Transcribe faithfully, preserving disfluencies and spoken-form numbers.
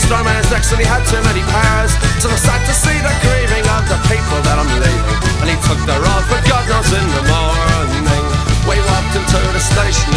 strong man's next and he had too many powers. So I sat to see the grieving of the people that I'm leaving, and he took the road for God knows in the morning. We walked into the station